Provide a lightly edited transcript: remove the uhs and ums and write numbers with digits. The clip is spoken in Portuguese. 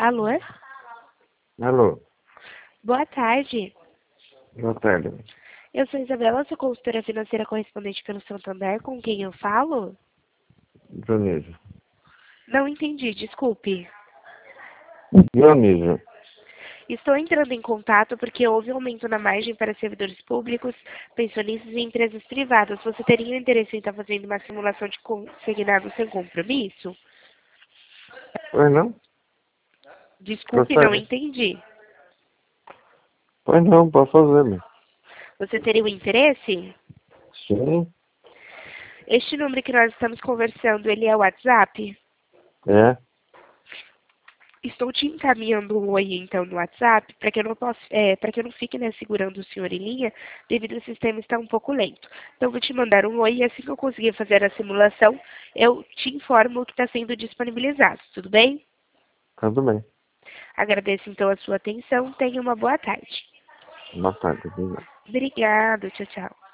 Alô? Alô, Boa tarde. boa tarde. Eu sou Isabela, sou consultora financeira correspondente pelo Santander. Com quem eu falo? Dionísio. Não entendi, desculpe. Dionísio. Estou entrando em contato porque houve aumento na margem para servidores públicos, pensionistas e empresas privadas. Você teria interesse em estar fazendo uma simulação de consignado sem compromisso? Pois não? Desculpe, não Gostaria. entendi. Pois não, pode fazer, meu. Você teria o interesse? Sim, Este número que nós estamos conversando, ele é o WhatsApp? é. Estou te encaminhando um oi, então, no WhatsApp, para que eu não para que eu não fique, né, segurando o senhor em linha, devido ao sistema estar um pouco lento. Então, vou te mandar um oi e assim que eu conseguir fazer a simulação, eu te informo o que está sendo disponibilizado, tudo bem? Tudo bem. Agradeço, então, a sua atenção. Tenha uma boa tarde. Boa tarde. Obrigado. Obrigada, tchau, tchau.